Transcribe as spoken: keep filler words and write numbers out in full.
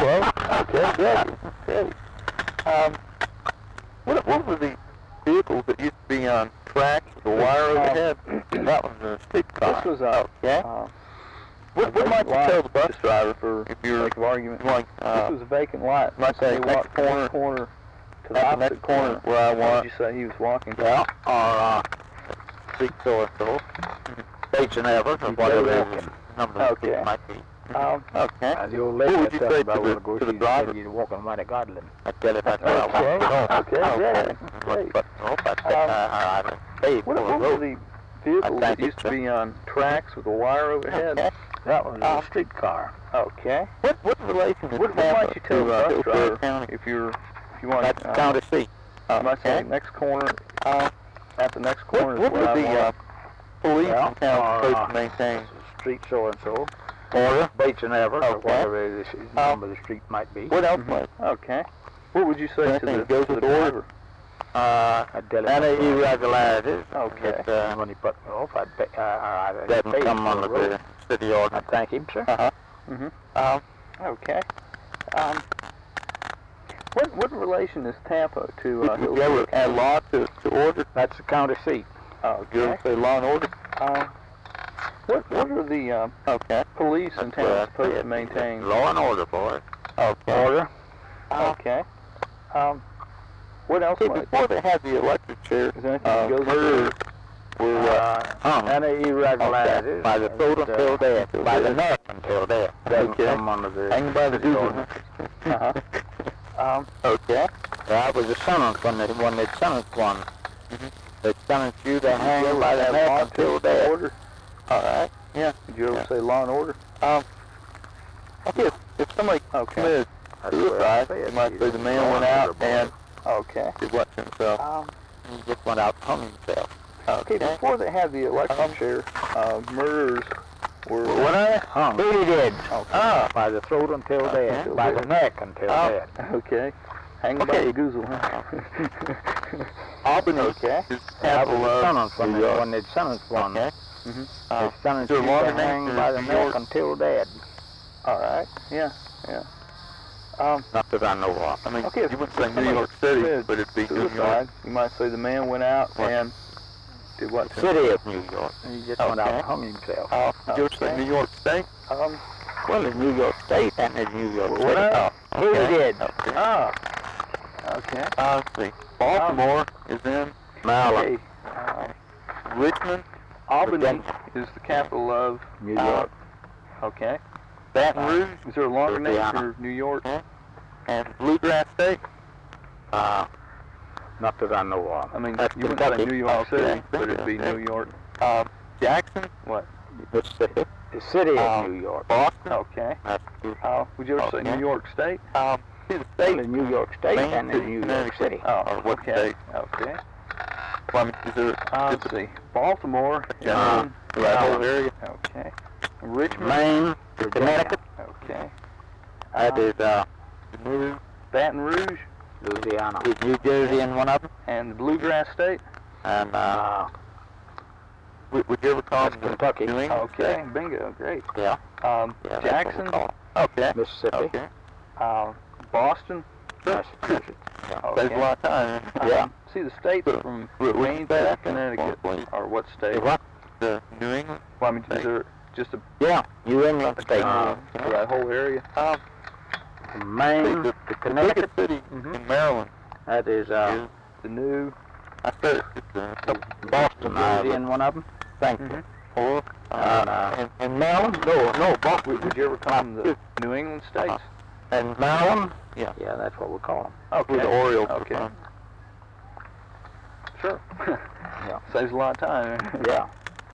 well, okay, good, good. Um, what, what were the vehicles that used to be on tracks with a wire overhead? That was a streetcar. This was a, okay. uh, what, what might you tell the bus driver for if you're sake of argument? Like, uh, this was a vacant lot. Might say He next walked from corner, this corner to the at the opposite next corner corner. where I What want. did you say he was walking? Yeah, or uh, street so and so, station ever, or whatever the number of Okay. street might be. Um, Okay. As the old lady What would you said say about to the- the go, to the she driver? said you're walking mighty godly. I tell her that's what I Okay. want. Okay, great, great. But, oh, but, uh, Um, I paid for What, the what were road. the vehicles I that think used it's to be on tracks with a wire overhead? Okay. That was Um, a streetcar. Okay. What, what relation is What, what Tampa might you tell to the uh, bus Hillsborough driver County? if you're if you want That's uh, county seat. you might say Okay. next corner Uh, at the next corner what, is what where I were the want. uh, police Well, in town or, supposed uh, to maintain? Street so and so. Order, Bates and Everett, or Okay. whatever the sh- number of the street might be. What else Mhm. might? Okay. What would you say to Anything the, that goes to the with the order? driver? Uh, I tell him any irregularities. Okay. That, uh, when he put me off, I'd pay, uh, uh, I'd Doesn't pay him come for under the road. the city ordinance. I'd thank him, sir. Uh-huh. Mhm. Um, Okay. Um, what what relation is Tampa to uh, Would you Hillsborough ever add County? law to, to order? That's the county seat. Would you ever Okay. say law and order? Uh, what what are the uh, Okay. police in That's what I town supposed to said. maintain? Law and order, boy. Okay. Order. Okay. Um, what else See, might? before they had the electric chair, Is there anything uh, that goes with murderers it? were uh, Uh, hung. any irregularities. By the throat uh, until death. By the neck until death. Doesn't Okay. come under the Hanging by the city goose. ordinance. Uh-huh. Um, Okay. That was a sentence when they, when they sentenced one. Mhm. They sentenced you to did you hang ever by the have neck law until and death. order? All right. Yeah. Did you ever Yeah. say law and order? Um. Okay. If, if somebody Okay. committed That's what I suicide, said. you might You say the man law went and out order, boy. and Okay. did what to himself. Um, He just went out and hung himself. okay. Before they had the electric Um, chair, uh, murderers were. What I hung. Who he did? Okay. Ah, by the throat until Okay. death. By the neck until Oh. death. Okay. Hanging by Okay. the goozle, huh? Albany Okay. is That capital was a of sentence when New they, York. when they sentenced one. Okay. Mhm. Uh, They sentenced is you there a to longer hang name by for the New neck York? until dead. All right. Yeah. Yeah. Um, Not that I know of. I mean, Okay, you wouldn't say New somebody York City, committed but it'd be New York. suicide. You might say the man went out What? and did what? to him? City of New York. He just went out Okay. and hung himself. Uh, did you ever say Okay. New York State? Um, Well, in New York State and in New York What City. else? Who Okay. did? Okay. ah. Okay. Uh, let's see. Baltimore is in Maryland. Okay. Uh, Richmond, Albany Virginia. is the capital of. New uh, York. Okay. Baton Rouge, Is there a longer name Louisiana. for New York? and Bluegrass State. Uh, not that I know of. I mean, That's you wouldn't say Kentucky. New York Okay. City, but it'd be New York. Uh, Jackson, Mississippi. The city of Um, New York. Boston. Okay. That's Uh, would you ever say Okay. New York State? Um, see the state state. in New York State Main and in City, New York Connecticut. City. Oh, Or what okay. state? Okay. Well, I mean, is there Uh, is let's see. Baltimore. Uh, and- the right whole area? Okay. Richmond. Maine, Connecticut. Okay. That is uh, New Baton Rouge Louisiana. Is New Jersey in one of them? and the Bluegrass State. And uh, Would, would you ever call That's them Kentucky. New England Okay. Bingo. Great. yeah, Um, yeah, that's what we Jackson. call 'em. Okay. Mississippi. Okay. Uh, Boston. Massachusetts. Okay. Saves a lot of time. Um, Yeah. See the states But- from Wh- which Maine state? to Connecticut, Well, please. or what state? What? The New England. Well, I mean, is State. there just a Yeah, New England State. Uh, for that whole area? Um, From Maine the, to the Connecticut. biggest city Mhm. in Maryland That is uh, is, The new. I said it's uh, Boston. Jersey in one of them. Thank you. Mhm. or, uh, And, uh, and, and Maryland? No, no, Boston. Would, would you ever call them the New England states? And Maryland? Yeah. Yeah, that's what we call them. Okay. With the Orioles. Okay. Um, Sure. Yeah. Saves a lot of time. Yeah.